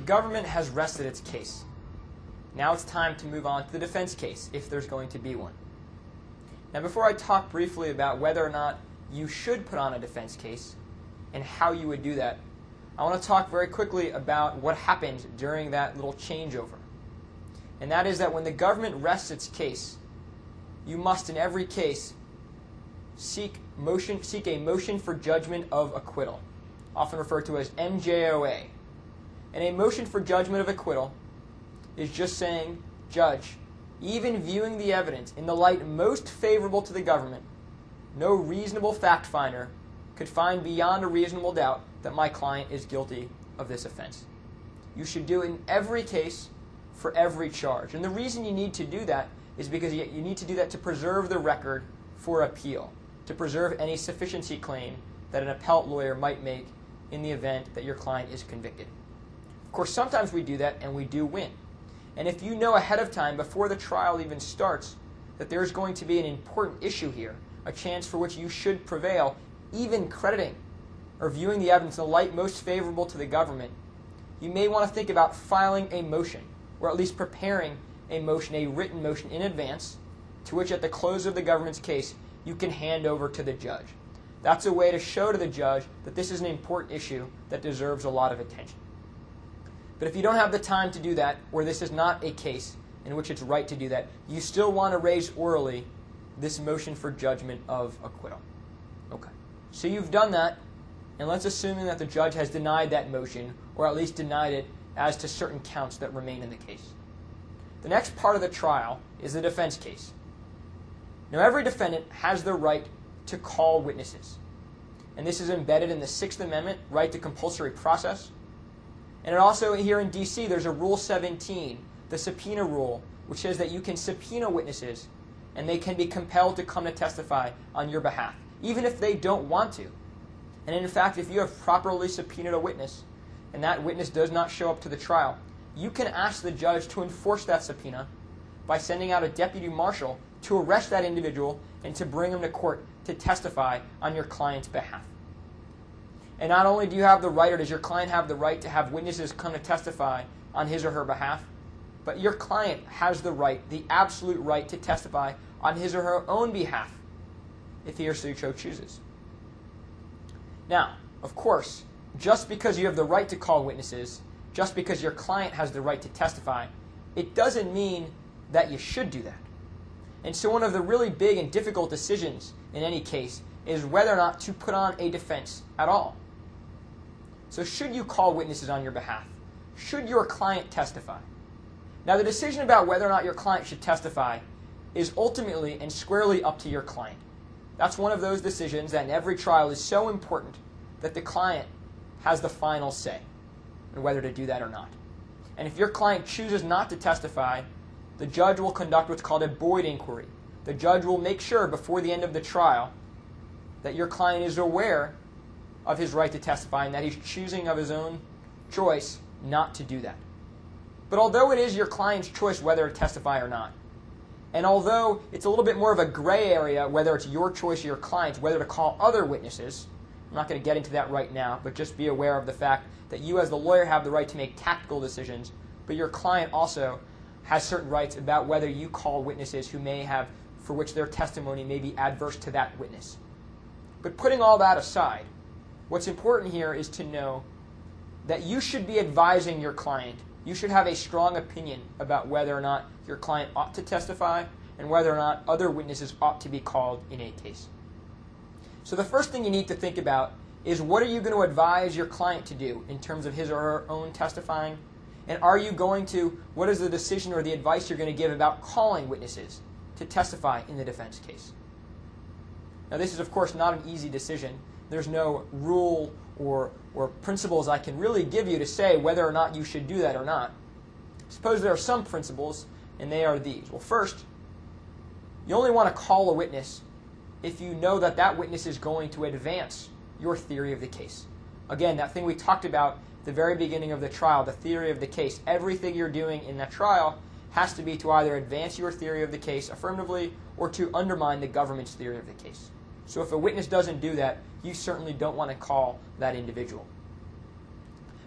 government has rested its case. Now it's time to move on to the defense case, if there's going to be one. Now, before I talk briefly about whether or not you should put on a defense case and how you would do that, I want to talk very quickly about what happened during that little changeover. And that is that when the government rests its case, you must, in every case, seek a motion for judgment of acquittal, often referred to as MJOA. And a motion for judgment of acquittal is just saying, Judge, even viewing the evidence in the light most favorable to the government, no reasonable fact finder could find beyond a reasonable doubt that my client is guilty of this offense. You should do it in every case for every charge. And the reason you need to do that is because you need to do that to preserve the record for appeal, to preserve any sufficiency claim that an appellate lawyer might make in the event that your client is convicted. Of course, sometimes we do that and we do win. And if you know ahead of time, before the trial even starts, that there's going to be an important issue here, a chance for which you should prevail, even crediting or viewing the evidence in the light most favorable to the government, you may want to think about filing a motion, or at least preparing a motion, a written motion in advance, to which at the close of the government's case, you can hand over to the judge. That's a way to show to the judge that this is an important issue that deserves a lot of attention. But if you don't have the time to do that, or this is not a case in which it's right to do that, you still want to raise orally this motion for judgment of acquittal. Okay. So you've done that, and let's assume that the judge has denied that motion, or at least denied it as to certain counts that remain in the case. The next part of the trial is the defense case. Now, every defendant has the right to call witnesses. And this is embedded in the Sixth Amendment, right to compulsory process. And it also, here in D.C., there's a Rule 17, the subpoena rule, which says that you can subpoena witnesses and they can be compelled to come to testify on your behalf, even if they don't want to. And in fact, if you have properly subpoenaed a witness and that witness does not show up to the trial, you can ask the judge to enforce that subpoena by sending out a deputy marshal to arrest that individual and to bring him to court to testify on your client's behalf. And not only do you have the right, or does your client have the right to have witnesses come to testify on his or her behalf, but your client has the right, the absolute right, to testify on his or her own behalf if he or she so chooses. Now, of course, just because you have the right to call witnesses, just because your client has the right to testify, it doesn't mean that you should do that. And so one of the really big and difficult decisions in any case is whether or not to put on a defense at all. So should you call witnesses on your behalf? Should your client testify? Now, the decision about whether or not your client should testify is ultimately and squarely up to your client. That's one of those decisions that in every trial is so important that the client has the final say on whether to do that or not. And if your client chooses not to testify, the judge will conduct what's called a Boyd inquiry. The judge will make sure before the end of the trial that your client is aware of his right to testify and that he's choosing of his own choice not to do that. But although it is your client's choice whether to testify or not, and although it's a little bit more of a gray area whether it's your choice or your client's whether to call other witnesses, I'm not going to get into that right now, but just be aware of the fact that you as the lawyer have the right to make tactical decisions, but your client also has certain rights about whether you call witnesses who may have, for which their testimony may be adverse to that witness. But putting all that aside, what's important here is to know that you should be advising your client. You should have a strong opinion about whether or not your client ought to testify and whether or not other witnesses ought to be called in a case. So the first thing you need to think about is, what are you going to advise your client to do in terms of his or her own testifying? And what is the decision or the advice you're going to give about calling witnesses to testify in the defense case? Now, this is, of course, not an easy decision. There's no rule or principles I can really give you to say whether or not you should do that or not. Suppose there are some principles, and they are these. Well, first, you only want to call a witness if you know that that witness is going to advance your theory of the case. Again, that thing we talked about at the very beginning of the trial, the theory of the case. Everything you're doing in that trial has to be to either advance your theory of the case affirmatively or to undermine the government's theory of the case. So if a witness doesn't do that, you certainly don't want to call that individual.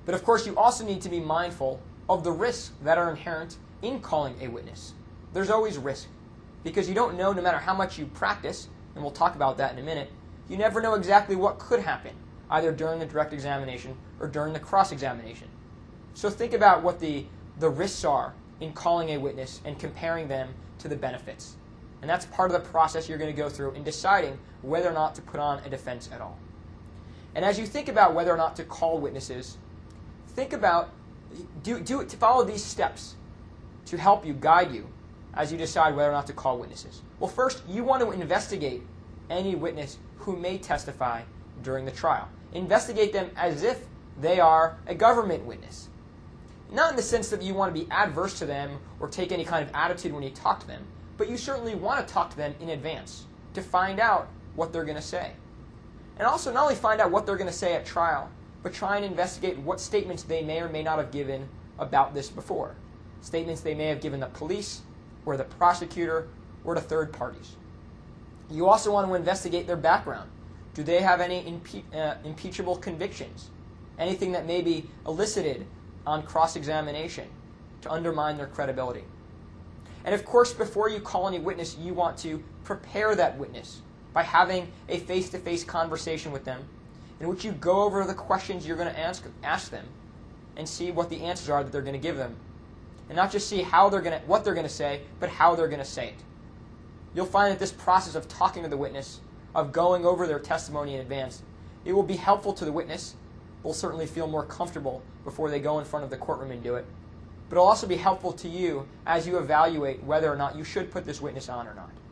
But of course, you also need to be mindful of the risks that are inherent in calling a witness. There's always risk, because you don't know, no matter how much you practice, and we'll talk about that in a minute, you never know exactly what could happen, either during the direct examination or during the cross-examination. So think about what the risks are in calling a witness and comparing them to the benefits. And that's part of the process you're going to go through in deciding whether or not to put on a defense at all. And as you think about whether or not to call witnesses, think about, to follow these steps to help you, guide you, as you decide whether or not to call witnesses. Well, first, you want to investigate any witness who may testify during the trial. Investigate them as if they are a government witness. Not in the sense that you want to be adverse to them or take any kind of attitude when you talk to them, but you certainly want to talk to them in advance to find out what they're going to say. And also not only find out what they're going to say at trial, but try and investigate what statements they may or may not have given about this before. Statements they may have given the police, or the prosecutor, or to third parties. You also want to investigate their background. Do they have any impeachable convictions? Anything that may be elicited on cross-examination to undermine their credibility. And of course, before you call any witness, you want to prepare that witness by having a face-to-face conversation with them in which you go over the questions you're going to ask them and see what the answers are that they're going to give them. And not just see what they're going to say, but how they're going to say it. You'll find that this process of talking to the witness, of going over their testimony in advance, it will be helpful to the witness. They'll certainly feel more comfortable before they go in front of the courtroom and do it. But it'll also be helpful to you as you evaluate whether or not you should put this witness on or not.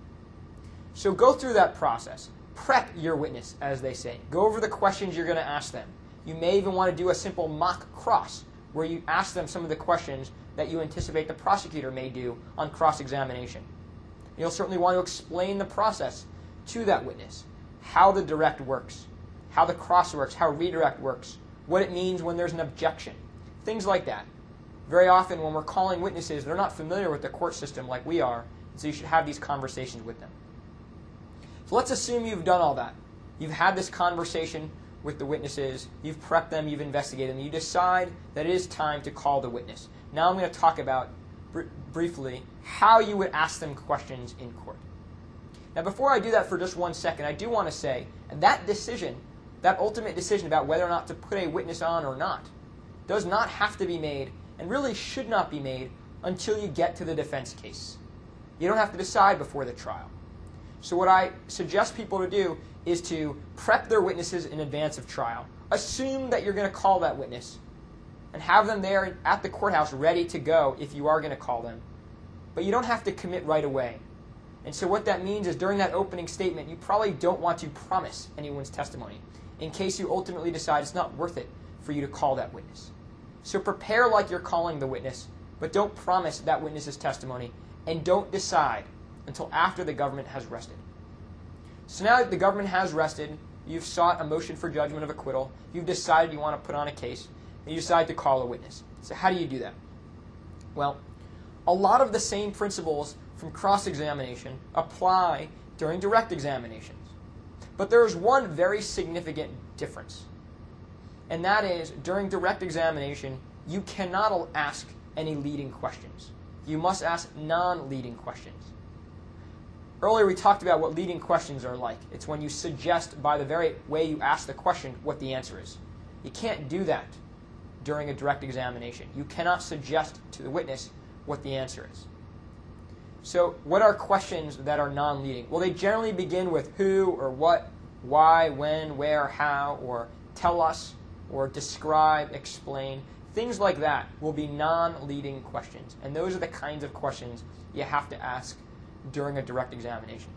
So go through that process. Prep your witness, as they say. Go over the questions you're going to ask them. You may even want to do a simple mock cross, where you ask them some of the questions that you anticipate the prosecutor may do on cross-examination. You'll certainly want to explain the process to that witness, how the direct works, how the cross works, how redirect works, what it means when there's an objection, things like that. Very often when we're calling witnesses, they're not familiar with the court system like we are, so you should have these conversations with them. So let's assume you've done all that. You've had this conversation with the witnesses, you've prepped them, you've investigated them, you decide that it is time to call the witness. Now I'm going to talk about, briefly, how you would ask them questions in court. Now before I do that for just 1 second, I do want to say that decision, that ultimate decision about whether or not to put a witness on or not, does not have to be made, and really should not be made, until you get to the defense case. You don't have to decide before the trial. So what I suggest people to do is to prep their witnesses in advance of trial. Assume that you're going to call that witness, and have them there at the courthouse ready to go if you are going to call them. But you don't have to commit right away. And so what that means is during that opening statement, you probably don't want to promise anyone's testimony in case you ultimately decide it's not worth it for you to call that witness. So prepare like you're calling the witness, but don't promise that witness's testimony, and don't decide until after the government has rested. So now that the government has rested, you've sought a motion for judgment of acquittal, you've decided you want to put on a case, and you decide to call a witness. So how do you do that? Well, a lot of the same principles from cross-examination apply during direct examinations. But there is one very significant difference. And that is, during direct examination, you cannot ask any leading questions. You must ask non-leading questions. Earlier we talked about what leading questions are like. It's when you suggest by the very way you ask the question what the answer is. You can't do that during a direct examination. You cannot suggest to the witness what the answer is. So what are questions that are non-leading? Well, they generally begin with who or what, why, when, where, how, or tell us, or describe, explain. Things like that will be non-leading questions. And those are the kinds of questions you have to ask during a direct examination.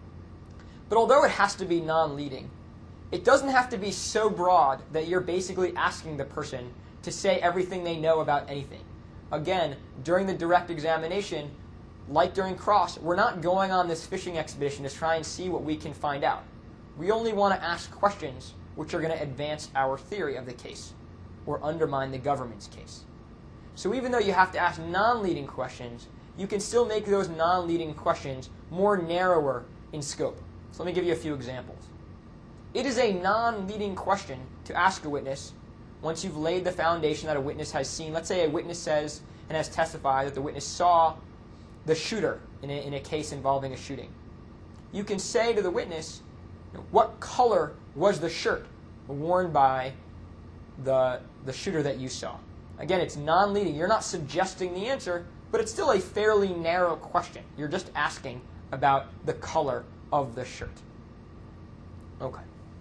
But although it has to be non-leading, it doesn't have to be so broad that you're basically asking the person to say everything they know about anything. Again, during the direct examination, like during cross, we're not going on this fishing expedition to try and see what we can find out. We only want to ask questions which are going to advance our theory of the case or undermine the government's case. So even though you have to ask non-leading questions, you can still make those non-leading questions more narrower in scope. So let me give you a few examples. It is a non-leading question to ask a witness, once you've laid the foundation that a witness has seen, let's say a witness says and has testified that the witness saw the shooter in a case involving a shooting. You can say to the witness, what color was the shirt worn by the shooter that you saw? Again, it's non-leading. You're not suggesting the answer, but it's still a fairly narrow question. You're just asking about the color of the shirt. Okay.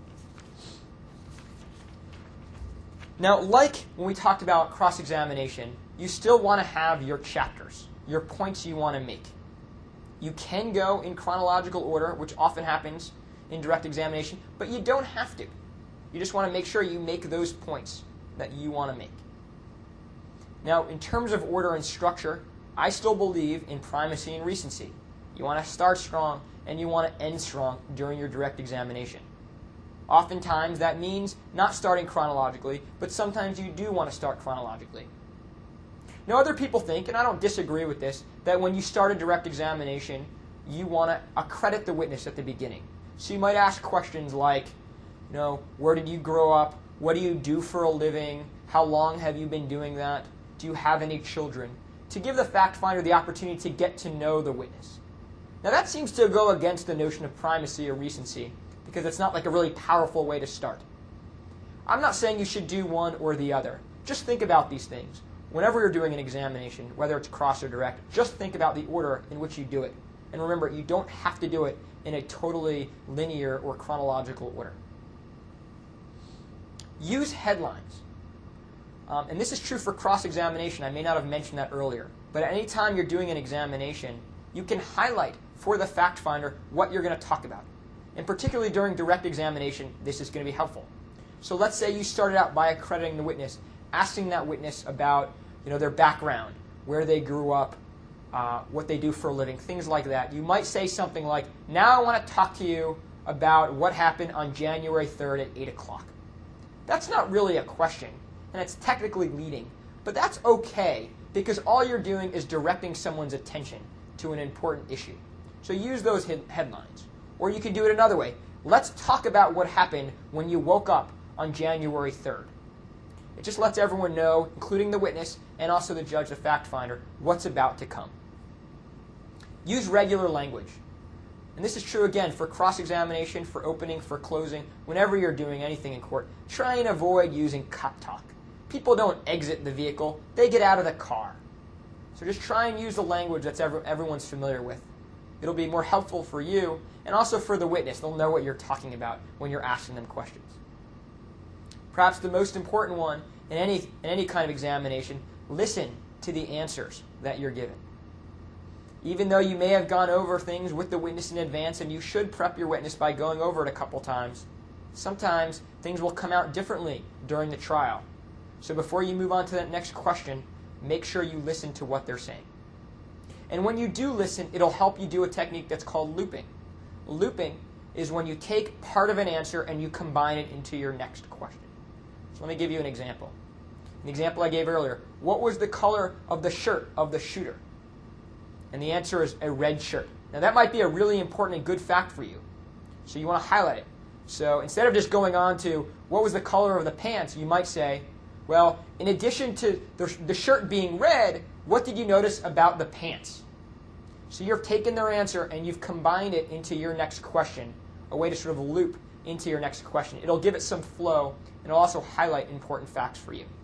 Now, like when we talked about cross-examination, you still want to have your chapters, your points you want to make. You can go in chronological order, which often happens in direct examination, but you don't have to. You just want to make sure you make those points that you want to make. Now, in terms of order and structure, I still believe in primacy and recency. You want to start strong and you want to end strong during your direct examination. Oftentimes that means not starting chronologically, but sometimes you do want to start chronologically. Now, other people think, and I don't disagree with this, that when you start a direct examination, you want to accredit the witness at the beginning. So you might ask questions like, where did you grow up? What do you do for a living? How long have you been doing that? Do you have any children? To give the fact finder the opportunity to get to know the witness. Now that seems to go against the notion of primacy or recency, because it's not like a really powerful way to start. I'm not saying you should do one or the other. Just think about these things. Whenever you're doing an examination, whether it's cross or direct, just think about the order in which you do it. And remember, you don't have to do it in a totally linear or chronological order. Use headlines. And this is true for cross-examination. I may not have mentioned that earlier. But at any time you're doing an examination, you can highlight for the fact finder what you're going to talk about. And particularly during direct examination, this is going to be helpful. So let's say you started out by accrediting the witness, asking that witness about their background, where they grew up, what they do for a living, things like that. You might say something like, now I want to talk to you about what happened on January 3rd at 8 o'clock. That's not really a question, and it's technically leading, but that's okay because all you're doing is directing someone's attention to an important issue. So use those headlines. Or you can do it another way. Let's talk about what happened when you woke up on January 3rd. It just lets everyone know, including the witness and also the judge, the fact finder, what's about to come. Use regular language. And this is true, again, for cross-examination, for opening, for closing. Whenever you're doing anything in court, try and avoid using cop talk. People don't exit the vehicle. They get out of the car. So just try and use the language that everyone's familiar with. It'll be more helpful for you and also for the witness. They'll know what you're talking about when you're asking them questions. Perhaps the most important one in any kind of examination, listen to the answers that you're given. Even though you may have gone over things with the witness in advance, and you should prep your witness by going over it a couple times, sometimes things will come out differently during the trial. So before you move on to that next question, make sure you listen to what they're saying. And when you do listen, it'll help you do a technique that's called looping. Looping is when you take part of an answer and you combine it into your next question. So let me give you an example. An example I gave earlier. What was the color of the shirt of the shooter? And the answer is a red shirt. Now that might be a really important and good fact for you. So you want to highlight it. So instead of just going on to what was the color of the pants, you might say, well, in addition to the shirt being red, what did you notice about the pants? So you've taken their answer and you've combined it into your next question, a way to sort of loop into your next question. It'll give it some flow and it'll also highlight important facts for you.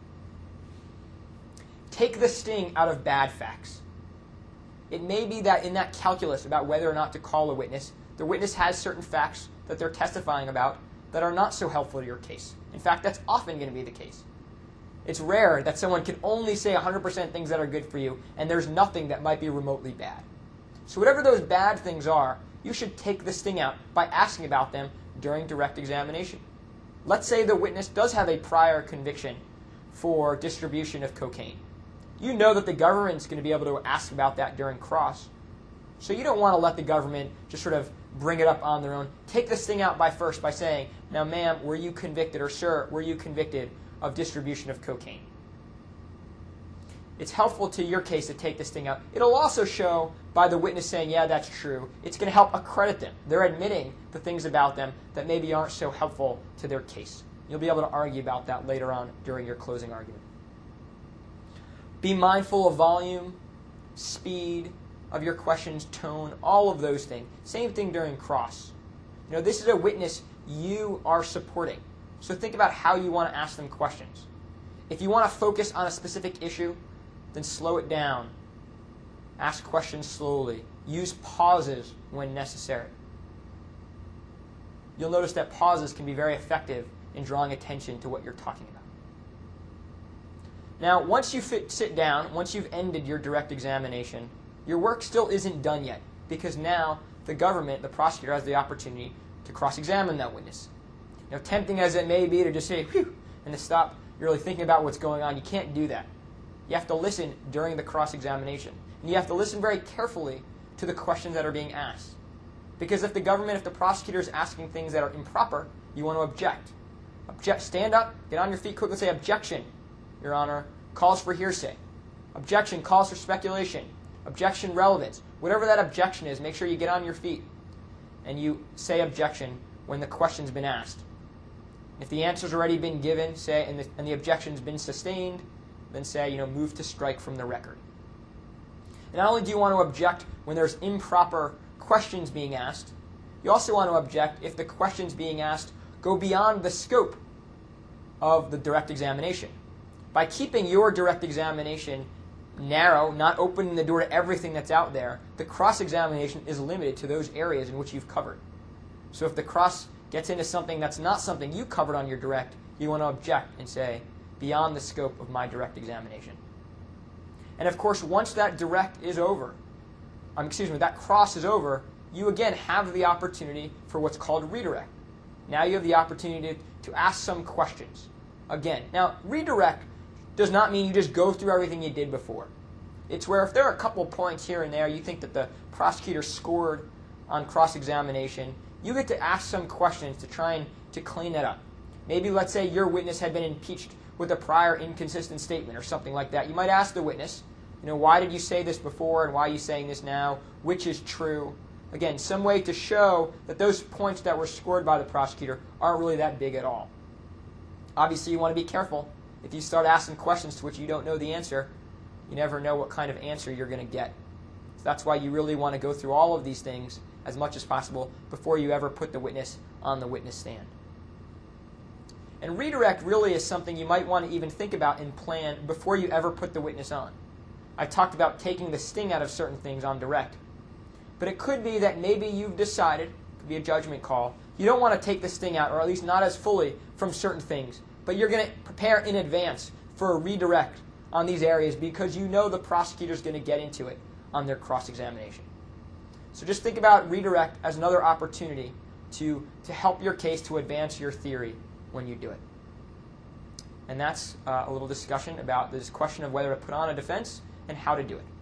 Take the sting out of bad facts. It may be that in that calculus about whether or not to call a witness, the witness has certain facts that they're testifying about that are not so helpful to your case. In fact, that's often going to be the case. It's rare that someone can only say 100% things that are good for you, and there's nothing that might be remotely bad. So whatever those bad things are, you should take the sting out by asking about them during direct examination. Let's say the witness does have a prior conviction for distribution of cocaine. You know that the government's going to be able to ask about that during cross. So you don't want to let the government just sort of bring it up on their own. Take this thing out first by saying, now ma'am, were you convicted, or sir, were you convicted of distribution of cocaine? It's helpful to your case to take this thing out. It'll also show by the witness saying, yeah, that's true. It's going to help accredit them. They're admitting the things about them that maybe aren't so helpful to their case. You'll be able to argue about that later on during your closing argument. Be mindful of volume, speed of your questions, tone, all of those things. Same thing during cross. This is a witness you are supporting. So think about how you want to ask them questions. If you want to focus on a specific issue, then slow it down. Ask questions slowly. Use pauses when necessary. You'll notice that pauses can be very effective in drawing attention to what you're talking about. Now, once you sit down, once you've ended your direct examination, your work still isn't done yet, because now the government, the prosecutor, has the opportunity to cross-examine that witness. Tempting as it may be to just say, whew, and to stop really thinking about what's going on, you can't do that. You have to listen during the cross-examination. And you have to listen very carefully to the questions that are being asked. Because if the prosecutor is asking things that are improper, you want to object. Stand up, get on your feet quickly, say, objection, Your Honor, calls for hearsay. Objection calls for speculation. Objection, relevance. Whatever that objection is, make sure you get on your feet and you say objection when the question's been asked. If the answer's already been given, say, and the objection's been sustained, then say, move to strike from the record. And not only do you want to object when there's improper questions being asked, you also want to object if the questions being asked go beyond the scope of the direct examination. By keeping your direct examination narrow, not opening the door to everything that's out there, the cross-examination is limited to those areas in which you've covered. So if the cross gets into something that's not something you covered on your direct, you want to object and say, beyond the scope of my direct examination. And of course, once that direct is over, that cross is over, you again have the opportunity for what's called redirect. Now you have the opportunity to ask some questions. Again, now redirect does not mean you just go through everything you did before. It's where if there are a couple points here and there you think that the prosecutor scored on cross-examination, you get to ask some questions to try and to clean that up. Maybe let's say your witness had been impeached with a prior inconsistent statement or something like that. You might ask the witness, why did you say this before and why are you saying this now? Which is true? Again, some way to show that those points that were scored by the prosecutor aren't really that big at all. Obviously, you want to be careful. If you start asking questions to which you don't know the answer, you never know what kind of answer you're going to get. So that's why you really want to go through all of these things as much as possible before you ever put the witness on the witness stand. And redirect really is something you might want to even think about and plan before you ever put the witness on. I talked about taking the sting out of certain things on direct. But it could be that maybe you've decided, it could be a judgment call, you don't want to take the sting out, or at least not as fully from certain things. But you're going to prepare in advance for a redirect on these areas because you know the prosecutor's going to get into it on their cross-examination. So just think about redirect as another opportunity to help your case to advance your theory when you do it. And that's a little discussion about this question of whether to put on a defense and how to do it.